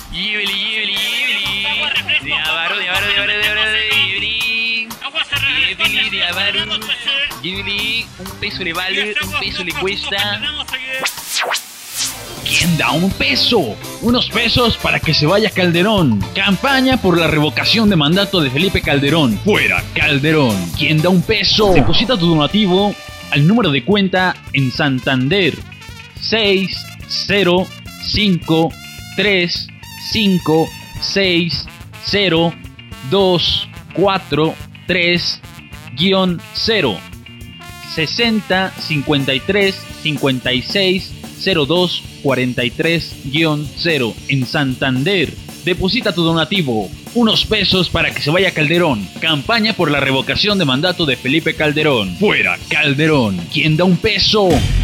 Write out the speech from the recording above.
Ghibli, Ghibli, Ghibli. Ghibli, un peso le vale, un peso le cuesta. ¿Quién da un peso? Unos pesos para que se vaya Calderón. Campaña por la revocación de mandato de Felipe Calderón. Fuera Calderón. ¿Quién da un peso? Deposita tu donativo al número de cuenta en Santander 60535602430 60 53 56 02 43-0 en Santander. Deposita tu donativo, unos pesos para que se vaya Calderón. Campaña por la revocación de mandato de Felipe Calderón. Fuera Calderón. ¿Quién da un peso?